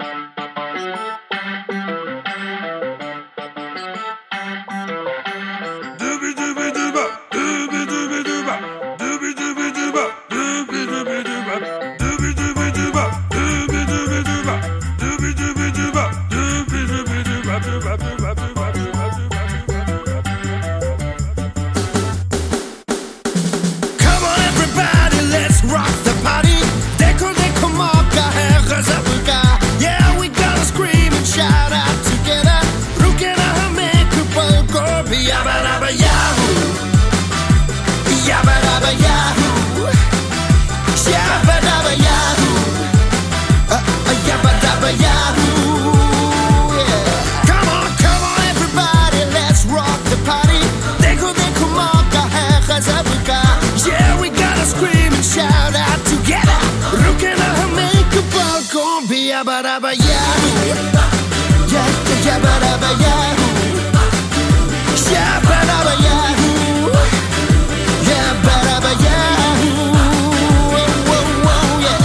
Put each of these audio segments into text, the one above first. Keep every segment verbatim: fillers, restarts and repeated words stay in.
Yabba dabba yahoo, yeah, yabba dabba yahoo, yabba dabba yahoo, yabba dabba yahoo, whoa, whoa, whoa, yeah.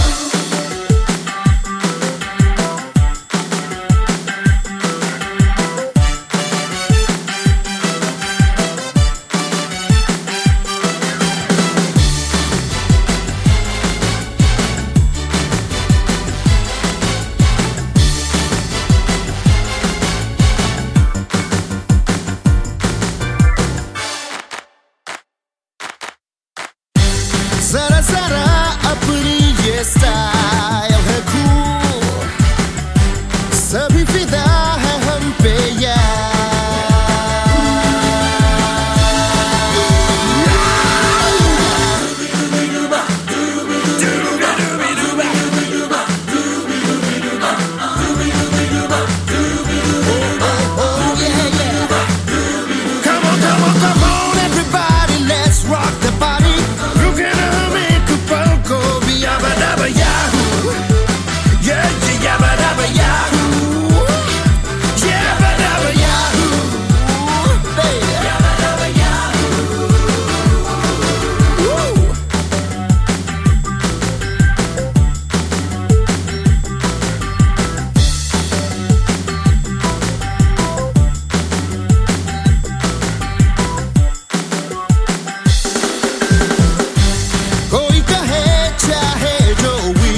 जरा जरा अपनी ये style है cool, सभी फिदा है हम पे यार। Come on, come on, come on, everybody, let's rock the body.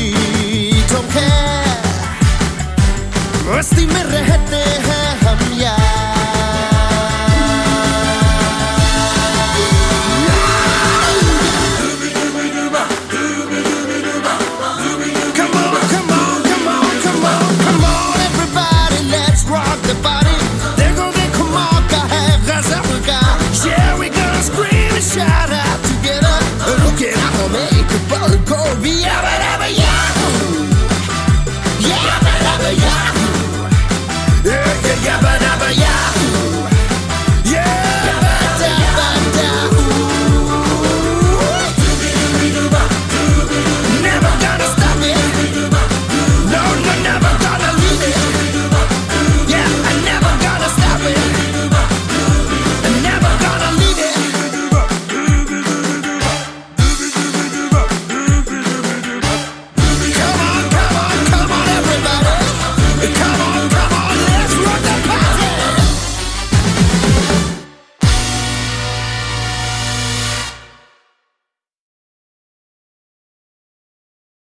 मस्ती में रहते हैं हम यार।